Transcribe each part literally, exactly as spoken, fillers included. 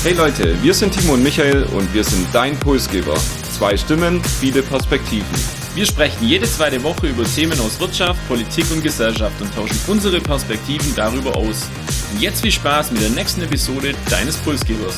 Hey Leute, wir sind Timo und Michael und wir sind dein Impulsgeber. Zwei Stimmen, viele Perspektiven. Wir sprechen jede zweite Woche über Themen aus Wirtschaft, Politik und Gesellschaft und tauschen unsere Perspektiven darüber aus. Und jetzt viel Spaß mit der nächsten Episode deines Impulsgebers.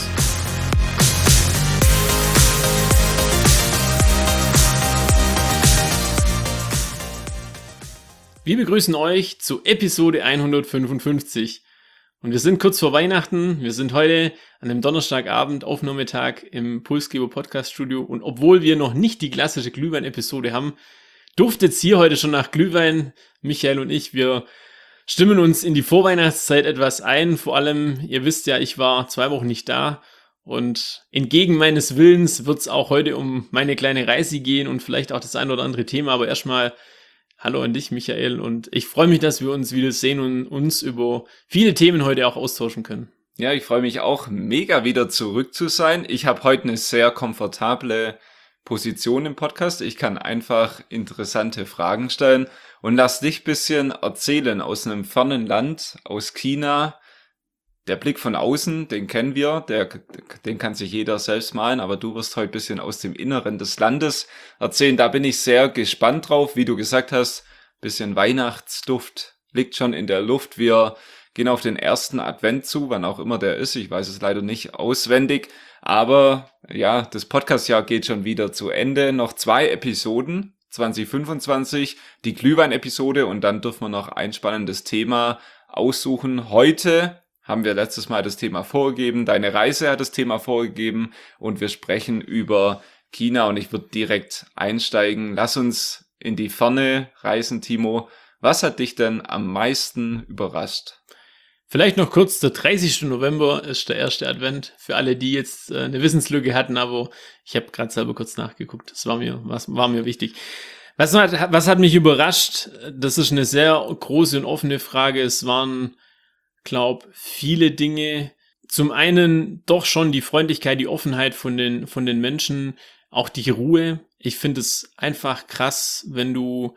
Wir begrüßen euch zu Episode hundertfünfundfünfzig. Und wir sind kurz vor Weihnachten. Wir sind heute an einem Donnerstagabend, Aufnahmetag im Impulsgeber Podcast Studio. Und obwohl wir noch nicht die klassische Glühwein-Episode haben, duftet es hier heute schon nach Glühwein. Michael und ich, wir stimmen uns in die Vorweihnachtszeit etwas ein. Vor allem, ihr wisst ja, ich war zwei Wochen nicht da. Und entgegen meines Willens wird es auch heute um meine kleine Reise gehen und vielleicht auch das ein oder andere Thema. Aber erstmal hallo an dich, Michael, und ich freue mich, dass wir uns wieder sehen und uns über viele Themen heute auch austauschen können. Ja, ich freue mich auch mega wieder zurück zu sein. Ich habe heute eine sehr komfortable Position im Podcast. Ich kann einfach interessante Fragen stellen und lass dich ein bisschen erzählen aus einem fernen Land, aus China. Der Blick von außen, den kennen wir, der, den kann sich jeder selbst malen, aber du wirst heute ein bisschen aus dem Inneren des Landes erzählen. Da bin ich sehr gespannt drauf, wie du gesagt hast, bisschen Weihnachtsduft liegt schon in der Luft. Wir gehen auf den ersten Advent zu, wann auch immer der ist, ich weiß es leider nicht auswendig, aber ja, das Podcastjahr geht schon wieder zu Ende. Noch zwei Episoden, zwanzig fünfundzwanzig, die Glühwein-Episode und dann dürfen wir noch ein spannendes Thema aussuchen. Heute haben wir letztes Mal das Thema vorgegeben, deine Reise hat das Thema vorgegeben und wir sprechen über China und ich würde direkt einsteigen. Lass uns in die Ferne reisen, Timo. Was hat dich denn am meisten überrascht? Vielleicht noch kurz, der dreißigsten November ist der erste Advent, für alle, die jetzt äh, eine Wissenslücke hatten, aber ich habe gerade selber kurz nachgeguckt, das war mir, was, war mir wichtig. Was hat, was hat mich überrascht? Das ist eine sehr große und offene Frage. Es waren glaube, viele Dinge. Zum einen doch schon die Freundlichkeit, die Offenheit von den, von den Menschen, auch die Ruhe. Ich finde es einfach krass, wenn du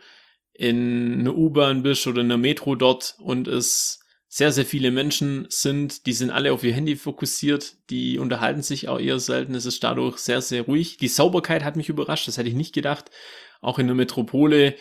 in einer U-Bahn bist oder in einer Metro dort und es sehr, sehr viele Menschen sind, die sind alle auf ihr Handy fokussiert, die unterhalten sich auch eher selten, es ist dadurch sehr, sehr ruhig. Die Sauberkeit hat mich überrascht, das hätte ich nicht gedacht. Auch in der Metropole,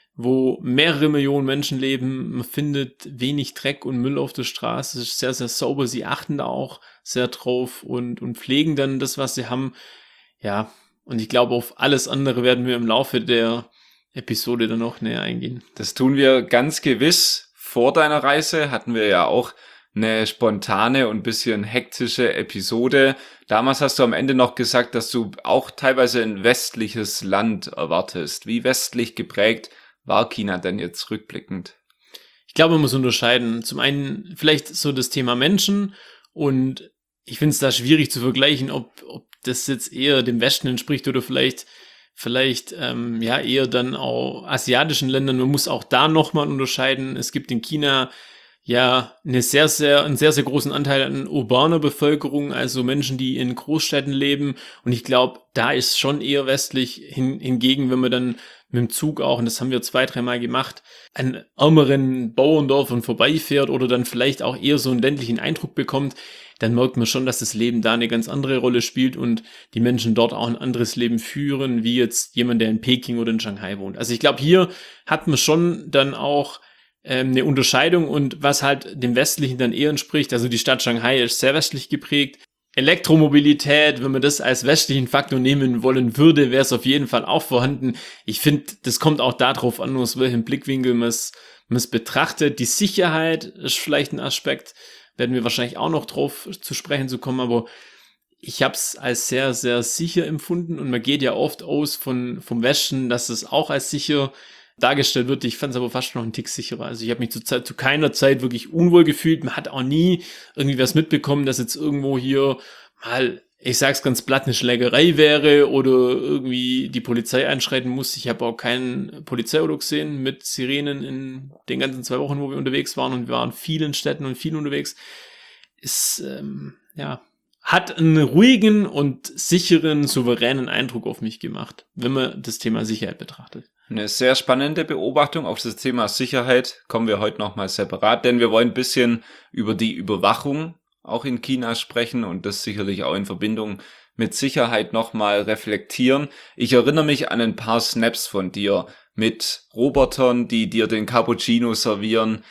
wo mehrere Millionen Menschen leben, man findet wenig Dreck und Müll auf der Straße, es ist sehr, sehr sauber, sie achten da auch sehr drauf und, und pflegen dann das, was sie haben. Ja, und ich glaube, auf alles andere werden wir im Laufe der Episode dann noch näher eingehen. Das tun wir ganz gewiss. Vor deiner Reise hatten wir ja auch eine spontane und ein bisschen hektische Episode. Damals hast du am Ende noch gesagt, dass du auch teilweise ein westliches Land erwartest. Wie westlich geprägt war China denn jetzt rückblickend? Ich glaube, man muss unterscheiden. Zum einen vielleicht so das Thema Menschen und ich finde es da schwierig zu vergleichen, ob, ob das jetzt eher dem Westen entspricht oder vielleicht vielleicht ähm, ja eher dann auch asiatischen Ländern. Man muss auch da nochmal unterscheiden. Es gibt in China ja eine sehr, sehr, einen sehr, sehr großen Anteil an urbaner Bevölkerung, also Menschen, die in Großstädten leben. Und ich glaube, da ist schon eher westlich. Hin, hingegen, wenn man dann mit dem Zug auch, und das haben wir zwei, dreimal gemacht, an ärmeren Bauerndorfern vorbeifährt oder dann vielleicht auch eher so einen ländlichen Eindruck bekommt, dann merkt man schon, dass das Leben da eine ganz andere Rolle spielt und die Menschen dort auch ein anderes Leben führen, wie jetzt jemand, der in Peking oder in Shanghai wohnt. Also ich glaube, hier hat man schon dann auch ähm, eine Unterscheidung und was halt dem Westlichen dann eher entspricht. Also die Stadt Shanghai ist sehr westlich geprägt. Elektromobilität, wenn man das als westlichen Faktor nehmen wollen würde, wäre es auf jeden Fall auch vorhanden. Ich finde, das kommt auch darauf an, aus welchem Blickwinkel man es betrachtet. Die Sicherheit ist vielleicht ein Aspekt, werden wir wahrscheinlich auch noch drauf zu sprechen zu kommen, aber ich habe es als sehr, sehr sicher empfunden und man geht ja oft aus von vom Westen, dass es auch als sicher dargestellt wird. Ich fand es aber fast noch einen Tick sicherer. Also ich habe mich zu, Zeit, zu keiner Zeit wirklich unwohl gefühlt. Man hat auch nie irgendwie was mitbekommen, dass jetzt irgendwo hier mal, ich sag's ganz platt, eine Schlägerei wäre oder irgendwie die Polizei einschreiten muss. Ich habe auch kein Polizeiauto gesehen mit Sirenen in den ganzen zwei Wochen, wo wir unterwegs waren und wir waren in vielen Städten und viel unterwegs. Ist, ähm, ja, hat einen ruhigen und sicheren, souveränen Eindruck auf mich gemacht, wenn man das Thema Sicherheit betrachtet. Eine sehr spannende Beobachtung auf das Thema Sicherheit kommen wir heute nochmal separat, denn wir wollen ein bisschen über die Überwachung auch in China sprechen und das sicherlich auch in Verbindung mit Sicherheit nochmal reflektieren. Ich erinnere mich an ein paar Snaps von dir mit Robotern, die dir den Cappuccino servieren,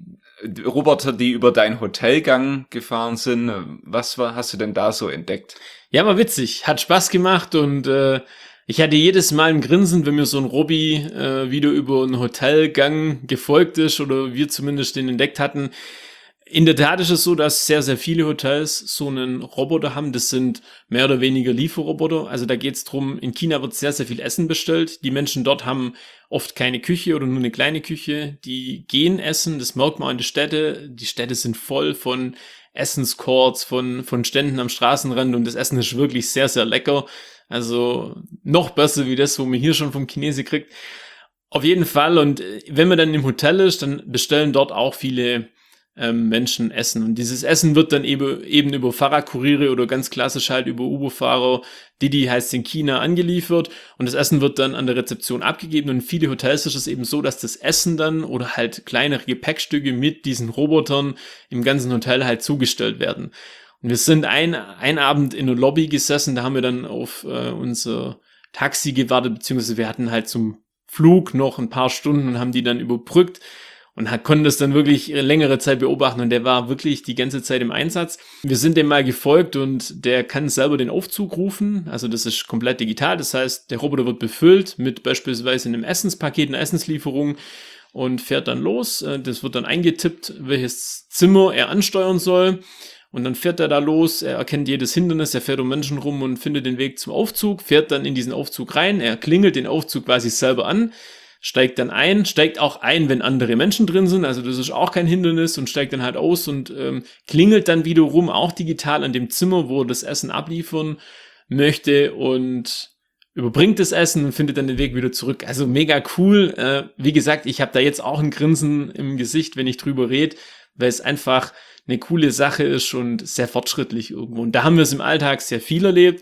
Roboter, die über deinen Hotelgang gefahren sind. Was war, hast du denn da so entdeckt? Ja, war witzig, hat Spaß gemacht und äh, ich hatte jedes Mal ein Grinsen, wenn mir so ein Robby äh, wieder über einen Hotelgang gefolgt ist oder wir zumindest den entdeckt hatten. In der Tat ist es so, dass sehr, sehr viele Hotels so einen Roboter haben. Das sind mehr oder weniger Lieferroboter. Also da geht's drum, in China wird sehr, sehr viel Essen bestellt. Die Menschen dort haben oft keine Küche oder nur eine kleine Küche. Die gehen essen, das merkt man an den Städten. Die Städte sind voll von Essenscourts, von, von Ständen am Straßenrand und das Essen ist wirklich sehr, sehr lecker. Also noch besser wie das, wo man hier schon vom Chinesen kriegt. Auf jeden Fall. Und wenn man dann im Hotel ist, dann bestellen dort auch viele Menschen essen. Und dieses Essen wird dann eben, eben über Fahrradkuriere oder ganz klassisch halt über Uber-Fahrer, Didi heißt in China, angeliefert und das Essen wird dann an der Rezeption abgegeben und in viele Hotels ist es eben so, dass das Essen dann oder halt kleinere Gepäckstücke mit diesen Robotern im ganzen Hotel halt zugestellt werden. Und wir sind ein, ein Abend in der Lobby gesessen, da haben wir dann auf äh, unser Taxi gewartet, beziehungsweise wir hatten halt zum Flug noch ein paar Stunden und haben die dann überbrückt. Und hat, konnte das dann wirklich längere Zeit beobachten und der war wirklich die ganze Zeit im Einsatz. Wir sind dem mal gefolgt und der kann selber den Aufzug rufen, also das ist komplett digital, das heißt, der Roboter wird befüllt mit beispielsweise einem Essenspaket, einer Essenslieferung und fährt dann los. Das wird dann eingetippt, welches Zimmer er ansteuern soll und dann fährt er da los, er erkennt jedes Hindernis, er fährt um Menschen rum und findet den Weg zum Aufzug, fährt dann in diesen Aufzug rein, er klingelt den Aufzug quasi selber an, steigt dann ein, steigt auch ein, wenn andere Menschen drin sind, also das ist auch kein Hindernis und steigt dann halt aus und ähm, klingelt dann wiederum auch digital an dem Zimmer, wo er das Essen abliefern möchte und überbringt das Essen und findet dann den Weg wieder zurück. Also mega cool. Äh, wie gesagt, ich habe da jetzt auch ein Grinsen im Gesicht, wenn ich drüber rede, weil es einfach eine coole Sache ist und sehr fortschrittlich irgendwo. Und da haben wir es im Alltag sehr viel erlebt.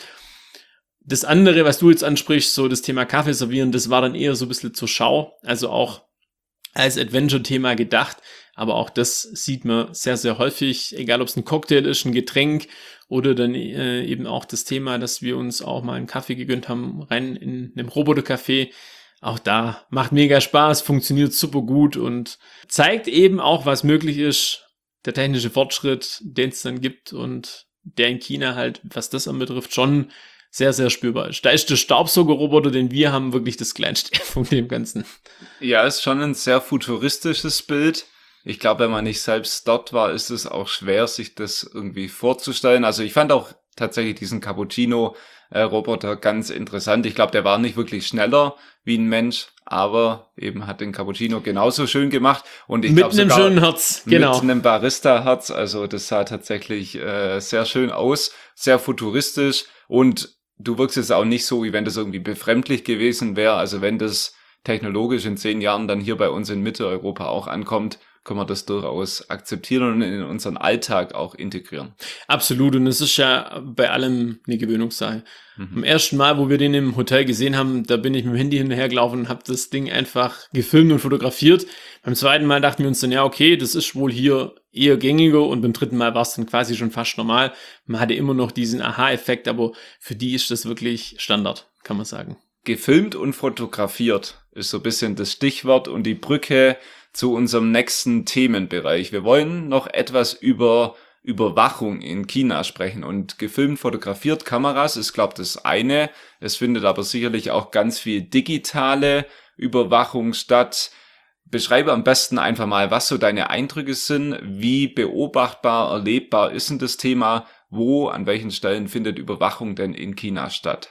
Das andere, was du jetzt ansprichst, so das Thema Kaffee servieren, das war dann eher so ein bisschen zur Schau, also auch als Adventure-Thema gedacht, aber auch das sieht man sehr, sehr häufig, egal ob es ein Cocktail ist, ein Getränk oder dann äh, eben auch das Thema, dass wir uns auch mal einen Kaffee gegönnt haben, rein in einem Robotercafé. Auch da macht mega Spaß, funktioniert super gut und zeigt eben auch, was möglich ist, der technische Fortschritt, den es dann gibt und der in China halt, was das anbetrifft, schon sehr, sehr spürbar ist. Da ist der Staubsaugerroboter, den wir haben, wirklich das kleinste von dem Ganzen. Ja, ist schon ein sehr futuristisches Bild. Ich glaube, wenn man nicht selbst dort war, ist es auch schwer, sich das irgendwie vorzustellen. Also ich fand auch tatsächlich diesen Cappuccino-Roboter ganz interessant. Ich glaube, der war nicht wirklich schneller wie ein Mensch, aber eben hat den Cappuccino genauso schön gemacht. Und ich mit glaub, einem schönen Herz, genau. Mit einem Barista-Herz. Also das sah tatsächlich äh, sehr schön aus, sehr futuristisch und du wirkst jetzt auch nicht so, wie wenn das irgendwie befremdlich gewesen wäre. Also wenn das technologisch in zehn Jahren dann hier bei uns in Mitteleuropa auch ankommt, können wir das durchaus akzeptieren und in unseren Alltag auch integrieren. Absolut. Und es ist ja bei allem eine Gewöhnungssache. Mhm. Am ersten Mal, wo wir den im Hotel gesehen haben, da bin ich mit dem Handy hinterhergelaufen und habe das Ding einfach gefilmt und fotografiert. Beim zweiten Mal dachten wir uns dann, ja, okay, das ist wohl hier eher gängiger und beim dritten Mal war es dann quasi schon fast normal. Man hatte immer noch diesen Aha-Effekt, aber für die ist das wirklich Standard, kann man sagen. Gefilmt und fotografiert ist so ein bisschen das Stichwort und die Brücke zu unserem nächsten Themenbereich. Wir wollen noch etwas über Überwachung in China sprechen und gefilmt, fotografiert, Kameras ist, glaube ich, das eine. Es findet aber sicherlich auch ganz viel digitale Überwachung statt. Beschreibe am besten einfach mal, was so deine Eindrücke sind, wie beobachtbar, erlebbar ist denn das Thema, wo, an welchen Stellen findet Überwachung denn in China statt?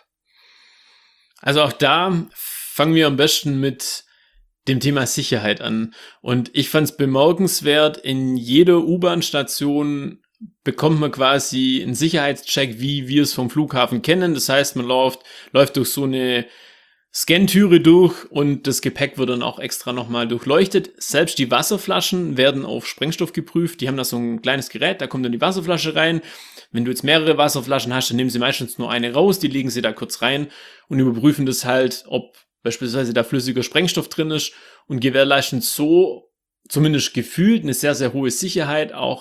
Also auch da fangen wir am besten mit dem Thema Sicherheit an. Und ich fand es bemerkenswert, in jeder U-Bahn-Station bekommt man quasi einen Sicherheitscheck, wie wir es vom Flughafen kennen. Das heißt, man läuft, läuft durch so eine Scantüre durch und das Gepäck wird dann auch extra nochmal durchleuchtet. Selbst die Wasserflaschen werden auf Sprengstoff geprüft. Die haben da so ein kleines Gerät, da kommt dann die Wasserflasche rein. Wenn du jetzt mehrere Wasserflaschen hast, dann nehmen sie meistens nur eine raus, die legen sie da kurz rein und überprüfen das halt, ob beispielsweise da flüssiger Sprengstoff drin ist und gewährleisten so zumindest gefühlt eine sehr, sehr hohe Sicherheit, auch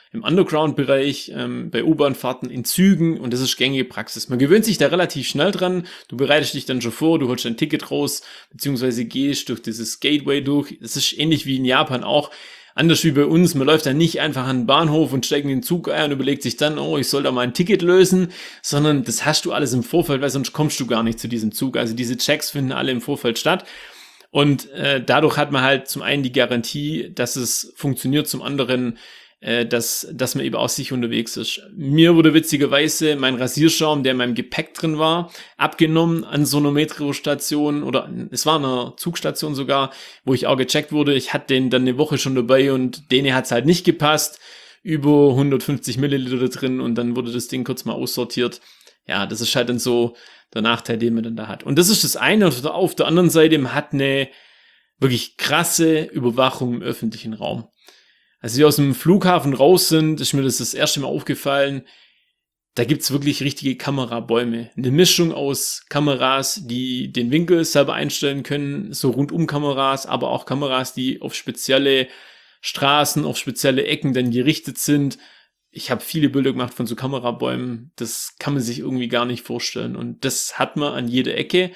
im Underground-Bereich, ähm, bei U-Bahn-Fahrten, in Zügen und das ist gängige Praxis. Man gewöhnt sich da relativ schnell dran, du bereitest dich dann schon vor, du holst dein Ticket raus, beziehungsweise gehst durch dieses Gateway durch. Das ist ähnlich wie in Japan auch. Anders wie bei uns, man läuft dann nicht einfach an den Bahnhof und steigt in den Zug ein und überlegt sich dann, oh, ich soll da mal ein Ticket lösen, sondern das hast du alles im Vorfeld, weil sonst kommst du gar nicht zu diesem Zug. Also diese Checks finden alle im Vorfeld statt und äh, dadurch hat man halt zum einen die Garantie, dass es funktioniert, zum anderen, äh, dass, dass man eben auch sicher unterwegs ist. Mir wurde witzigerweise mein Rasierschaum, der in meinem Gepäck drin war, abgenommen an so einer Metrostation oder es war eine Zugstation sogar, wo ich auch gecheckt wurde. Ich hatte den dann eine Woche schon dabei und denen hat es halt nicht gepasst. Über hundertfünfzig Milliliter da drin und dann wurde das Ding kurz mal aussortiert. Ja, das ist halt dann so der Nachteil, den man dann da hat. Und das ist das eine. Und auf der anderen Seite, man hat eine wirklich krasse Überwachung im öffentlichen Raum. Als wir aus dem Flughafen raus sind, ist mir das das erste Mal aufgefallen, da gibt's wirklich richtige Kamerabäume. Eine Mischung aus Kameras, die den Winkel selber einstellen können, so Rundum-Kameras, aber auch Kameras, die auf spezielle Straßen, auf spezielle Ecken dann gerichtet sind. Ich habe viele Bilder gemacht von so Kamerabäumen, das kann man sich irgendwie gar nicht vorstellen. Und das hat man an jeder Ecke.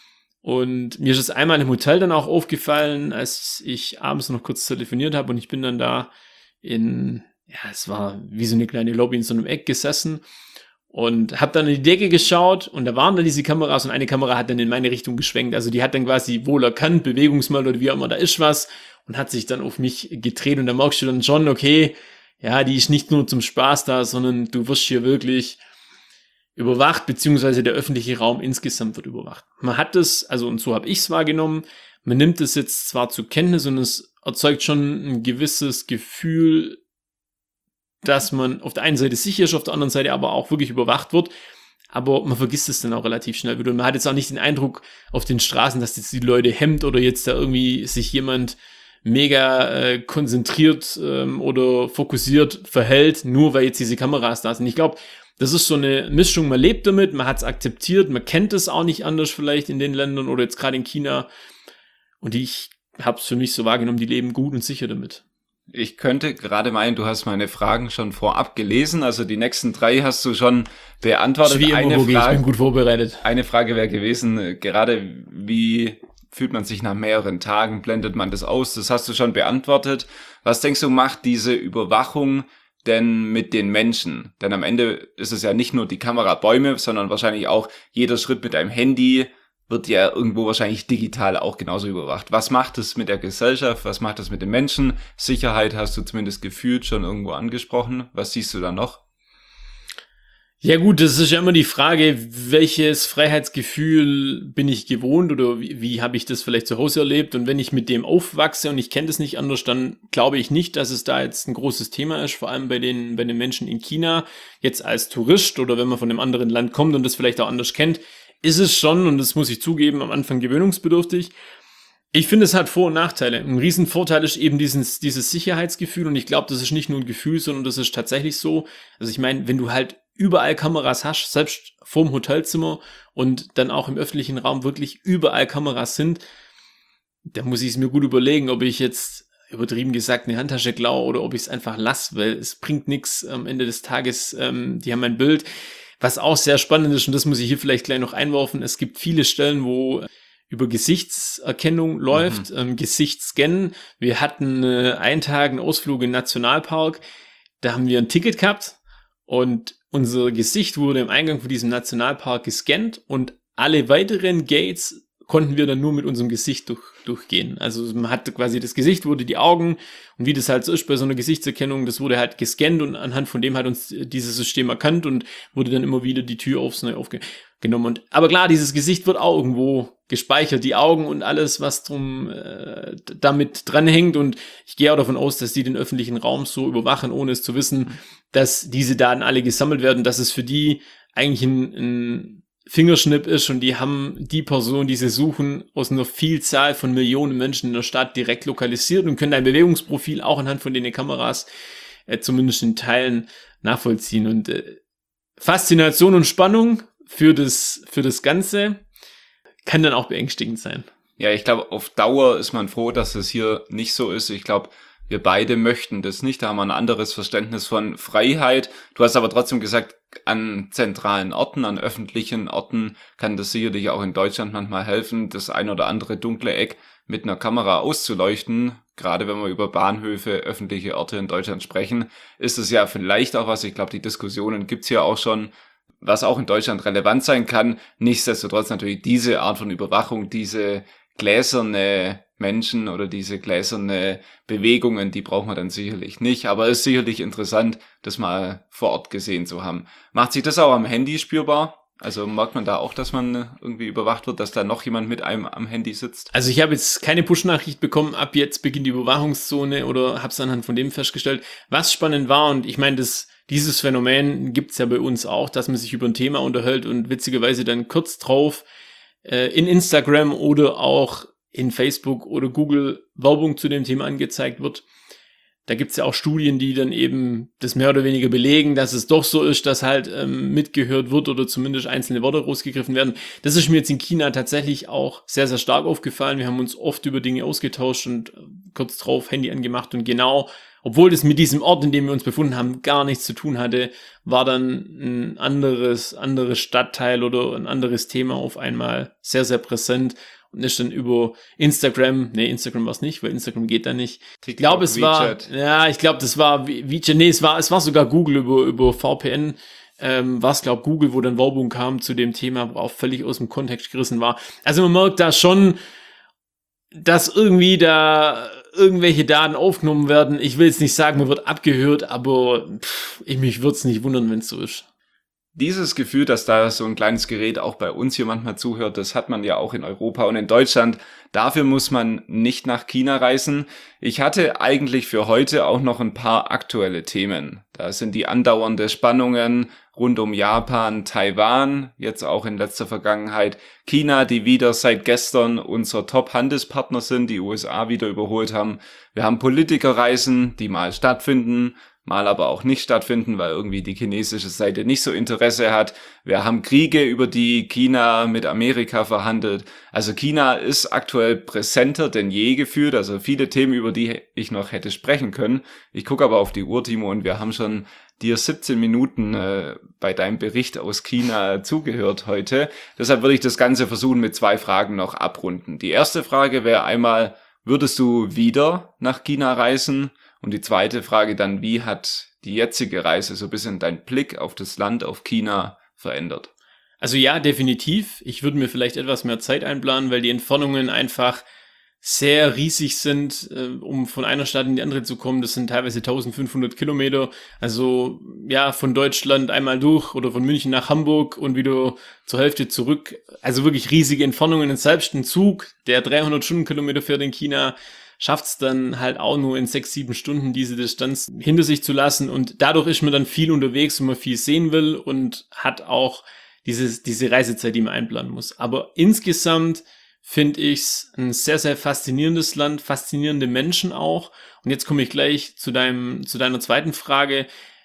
Und mir ist es einmal im Hotel dann auch aufgefallen, als ich abends noch kurz telefoniert habe und ich bin dann da in, ja, es war wie so eine kleine Lobby in so einem Eck gesessen und habe dann in die Decke geschaut und da waren dann diese Kameras und eine Kamera hat dann in meine Richtung geschwenkt. Also die hat dann quasi wohl erkannt, Bewegungsmelder oder wie auch immer, da ist was und hat sich dann auf mich gedreht und da merkst du dann schon, okay, ja, die ist nicht nur zum Spaß da, sondern du wirst hier wirklich überwacht, beziehungsweise der öffentliche Raum insgesamt wird überwacht. Man hat das, also und so habe ich es wahrgenommen, man nimmt es jetzt zwar zur Kenntnis und es erzeugt schon ein gewisses Gefühl, dass man auf der einen Seite sicher ist, auf der anderen Seite aber auch wirklich überwacht wird, aber man vergisst es dann auch relativ schnell wieder und man hat jetzt auch nicht den Eindruck auf den Straßen, dass jetzt die Leute hemmt oder jetzt da irgendwie sich jemand mega äh, konzentriert ähm, oder fokussiert verhält, nur weil jetzt diese Kameras da sind. Ich glaube, das ist so eine Mischung, man lebt damit, man hat es akzeptiert, man kennt es auch nicht anders vielleicht in den Ländern oder jetzt gerade in China. Und ich habe es für mich so wahrgenommen, die leben gut und sicher damit. Ich könnte gerade meinen, du hast meine Fragen schon vorab gelesen, also die nächsten drei hast du schon beantwortet. Wie immer, eine Rogi, Frage, ich bin gut vorbereitet. Eine Frage wäre gewesen, gerade wie fühlt man sich nach mehreren Tagen, blendet man das aus? Das hast du schon beantwortet. Was denkst du, macht diese Überwachung denn mit den Menschen? Denn am Ende ist es ja nicht nur die Kamerabäume, sondern wahrscheinlich auch jeder Schritt mit einem Handy wird ja irgendwo wahrscheinlich digital auch genauso überwacht. Was macht es mit der Gesellschaft? Was macht es mit den Menschen? Sicherheit hast du zumindest gefühlt schon irgendwo angesprochen. Was siehst du da noch? Ja gut, das ist ja immer die Frage, welches Freiheitsgefühl bin ich gewohnt oder wie, wie habe ich das vielleicht zu Hause erlebt? Und wenn ich mit dem aufwachse und ich kenne das nicht anders, dann glaube ich nicht, dass es da jetzt ein großes Thema ist, vor allem bei den, bei den Menschen in China. Jetzt als Tourist oder wenn man von einem anderen Land kommt und das vielleicht auch anders kennt, ist es schon, und das muss ich zugeben, am Anfang gewöhnungsbedürftig. Ich finde, es hat Vor- und Nachteile. Ein Riesenvorteil ist eben dieses, dieses Sicherheitsgefühl und ich glaube, das ist nicht nur ein Gefühl, sondern das ist tatsächlich so. Also ich meine, wenn du halt überall Kameras hast, selbst vorm Hotelzimmer und dann auch im öffentlichen Raum wirklich überall Kameras sind, da muss ich es mir gut überlegen, ob ich jetzt übertrieben gesagt eine Handtasche klaue oder ob ich es einfach lasse, weil es bringt nichts am Ende des Tages. Ähm, die haben ein Bild, was auch sehr spannend ist und das muss ich hier vielleicht gleich noch einwerfen. Es gibt viele Stellen, wo über Gesichtserkennung läuft, mhm. ähm, Gesichtsscannen. Wir hatten äh, einen Tag einen Ausflug in den Nationalpark, da haben wir ein Ticket gehabt und unser Gesicht wurde im Eingang von diesem Nationalpark gescannt und alle weiteren Gates konnten wir dann nur mit unserem Gesicht durch, durchgehen. Also man hatte quasi das Gesicht, wurde die Augen und wie das halt so ist bei so einer Gesichtserkennung, das wurde halt gescannt und anhand von dem hat uns dieses System erkannt und wurde dann immer wieder die Tür aufs Neue aufgenommen. Und aber klar, dieses Gesicht wird auch irgendwo gespeichert, die Augen und alles, was drum äh, damit dranhängt. Und ich gehe auch davon aus, dass die den öffentlichen Raum so überwachen, ohne es zu wissen, dass diese Daten alle gesammelt werden, dass es für die eigentlich ein, ein Fingerschnipp ist und die haben die Person, die sie suchen, aus einer Vielzahl von Millionen Menschen in der Stadt direkt lokalisiert und können dein Bewegungsprofil auch anhand von den Kameras äh, zumindest in Teilen nachvollziehen. Und äh, Faszination und Spannung für das, für das Ganze kann dann auch beängstigend sein. Ja, ich glaube, auf Dauer ist man froh, dass es hier nicht so ist. Ich glaube, wir beide möchten das nicht, da haben wir ein anderes Verständnis von Freiheit. Du hast aber trotzdem gesagt, an zentralen Orten, an öffentlichen Orten kann das sicherlich auch in Deutschland manchmal helfen, das ein oder andere dunkle Eck mit einer Kamera auszuleuchten. Gerade wenn wir über Bahnhöfe, öffentliche Orte in Deutschland sprechen, ist es ja vielleicht auch was, ich glaube, die Diskussionen gibt's hier auch schon, was auch in Deutschland relevant sein kann. Nichtsdestotrotz natürlich diese Art von Überwachung, diese gläserne Menschen oder diese gläserne Bewegungen, die braucht man dann sicherlich nicht. Aber es ist sicherlich interessant, das mal vor Ort gesehen zu haben. Macht sich das auch am Handy spürbar? Also merkt man da auch, dass man irgendwie überwacht wird, dass da noch jemand mit einem am Handy sitzt? Also ich habe jetzt keine Push-Nachricht bekommen, ab jetzt beginnt die Überwachungszone oder habe es anhand von dem festgestellt. Was spannend war, und ich meine, das dieses Phänomen gibt's ja bei uns auch, dass man sich über ein Thema unterhält und witzigerweise dann kurz drauf äh, in Instagram oder auch in Facebook oder Google Werbung zu dem Thema angezeigt wird. Da gibt's ja auch Studien, die dann eben das mehr oder weniger belegen, dass es doch so ist, dass halt ähm, mitgehört wird oder zumindest einzelne Worte rausgegriffen werden. Das ist mir jetzt in China tatsächlich auch sehr, sehr stark aufgefallen. Wir haben uns oft über Dinge ausgetauscht und äh, kurz drauf Handy angemacht und genau, obwohl das mit diesem Ort, in dem wir uns befunden haben, gar nichts zu tun hatte, war dann ein anderes, anderes Stadtteil oder ein anderes Thema auf einmal sehr, sehr präsent. Und ist dann über Instagram, nee, Instagram war es nicht, weil Instagram geht da nicht. Ich glaube, es WeChat. war, ja, ich glaube, das war WeChat, nee, es war, es war sogar Google über, über V P N, ähm, war es, glaube Google, wo dann Werbung kam zu dem Thema, wo auch völlig aus dem Kontext gerissen war. Also man merkt da schon, dass irgendwie da irgendwelche Daten aufgenommen werden. Ich will jetzt nicht sagen, man wird abgehört, aber pff, ich mich würde es nicht wundern, wenn es so ist. Dieses Gefühl, dass da so ein kleines Gerät auch bei uns hier manchmal zuhört, das hat man ja auch in Europa und in Deutschland. Dafür muss man nicht nach China reisen. Ich hatte eigentlich für heute auch noch ein paar aktuelle Themen. Da sind die andauernde Spannungen rund um Japan, Taiwan, jetzt auch in letzter Vergangenheit China, die wieder seit gestern unser Top-Handelspartner sind, die U S A wieder überholt haben. Wir haben Politikerreisen, die mal stattfinden, mal aber auch nicht stattfinden, weil irgendwie die chinesische Seite nicht so Interesse hat. Wir haben Kriege, über die China mit Amerika verhandelt. Also China ist aktuell präsenter denn je gefühlt. Also viele Themen, über die ich noch hätte sprechen können. Ich gucke aber auf die Uhr, Timo, und wir haben schon dir siebzehn Minuten äh, bei deinem Bericht aus China zugehört heute. Deshalb würde ich das Ganze versuchen, mit zwei Fragen noch abrunden. Die erste Frage wäre einmal, würdest du wieder nach China reisen? Und die zweite Frage dann, wie hat die jetzige Reise so ein bisschen deinen Blick auf das Land, auf China verändert? Also ja, definitiv. Ich würde mir vielleicht etwas mehr Zeit einplanen, weil die Entfernungen einfach sehr riesig sind, äh, um von einer Stadt in die andere zu kommen. Das sind teilweise eintausendfünfhundert Kilometer. Also ja, von Deutschland einmal durch oder von München nach Hamburg und wieder zur Hälfte zurück. Also wirklich riesige Entfernungen. Selbst ein Zug, der dreihundert Stundenkilometer fährt in China, schafft es dann halt auch nur in sechs, sieben Stunden diese Distanz hinter sich zu lassen. Und dadurch ist man dann viel unterwegs, wenn man viel sehen will und hat auch dieses, diese Reisezeit, die man einplanen muss. Aber insgesamt finde ich es ein sehr, sehr faszinierendes Land, faszinierende Menschen auch. Und jetzt komme ich gleich zu deinem, zu deiner zweiten Frage.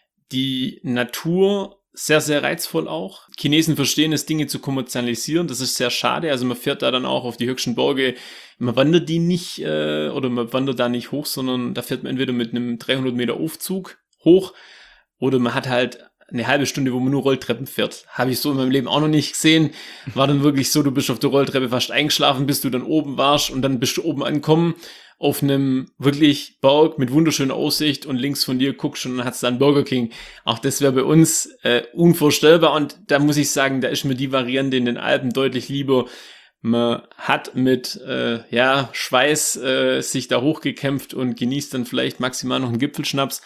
Die Natur sehr, sehr reizvoll auch. Chinesen verstehen es, Dinge zu kommerzialisieren. Das ist sehr schade. Also man fährt da dann auch auf die höchsten Berge. Man wandert die nicht, äh, oder man wandert da nicht hoch, sondern da fährt man entweder mit einem dreihundert Meter Aufzug hoch oder man hat halt eine halbe Stunde, wo man nur Rolltreppen fährt. Habe ich so in meinem Leben auch noch nicht gesehen. War dann wirklich so, du bist auf der Rolltreppe fast eingeschlafen, bis du dann oben warst und dann bist du oben angekommen auf einem wirklich Berg mit wunderschöner Aussicht und links von dir guckst und dann hat's dann Burger King. Auch das wäre bei uns äh, unvorstellbar und da muss ich sagen, da ist mir die Variante in den Alpen deutlich lieber. Man hat mit äh, ja Schweiß äh, sich da hochgekämpft und genießt dann vielleicht maximal noch einen Gipfelschnaps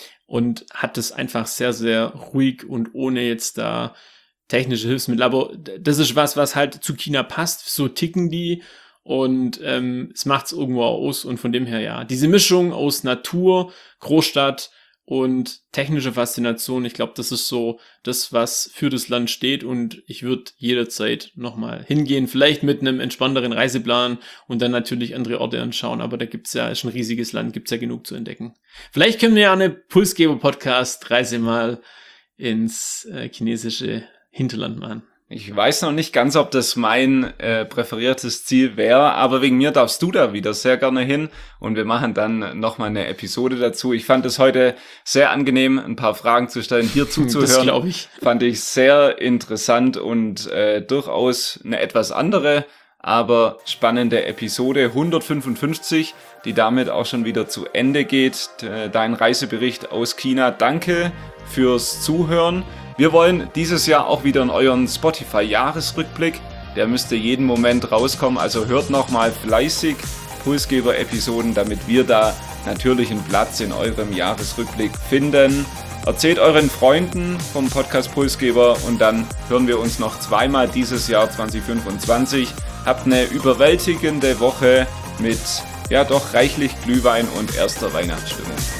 und hat das einfach sehr, sehr ruhig und ohne jetzt da technische Hilfsmittel. Aber das ist was, was halt zu China passt. So ticken die und ähm, es macht's irgendwo aus. Und von dem her, ja, diese Mischung aus Natur, Großstadt und technische Faszination, ich glaube, das ist so das, was für das Land steht. Und ich würde jederzeit nochmal hingehen, vielleicht mit einem entspannteren Reiseplan und dann natürlich andere Orte anschauen. Aber da gibt's ja, ist ein riesiges Land, gibt's ja genug zu entdecken. Vielleicht können wir ja eine Pulsgeber-Podcast-Reise mal ins äh, chinesische Hinterland machen. Ich weiß noch nicht ganz, ob das mein äh, präferiertes Ziel wäre, aber wegen mir darfst du da wieder sehr gerne hin und wir machen dann nochmal eine Episode dazu. Ich fand es heute sehr angenehm, ein paar Fragen zu stellen, hier zuzuhören. Das glaube ich. Fand ich sehr interessant und äh, durchaus eine etwas andere, aber spannende Episode hundertfünfundfünfzig, die damit auch schon wieder zu Ende geht. Dein Reisebericht aus China. Danke fürs Zuhören. Wir wollen dieses Jahr auch wieder in euren Spotify-Jahresrückblick. Der müsste jeden Moment rauskommen, also hört nochmal fleißig Pulsgeber-Episoden, damit wir da natürlich einen Platz in eurem Jahresrückblick finden. Erzählt euren Freunden vom Podcast Pulsgeber und dann hören wir uns noch zweimal dieses Jahr zwanzig fünfundzwanzig. Habt eine überwältigende Woche mit ja doch reichlich Glühwein und erster Weihnachtsstimmung.